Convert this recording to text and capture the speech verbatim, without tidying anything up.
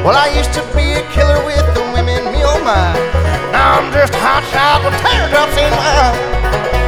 Well, I used to be a killer with the women, me oh my. Now I'm just hot shot with teardrops in my eye.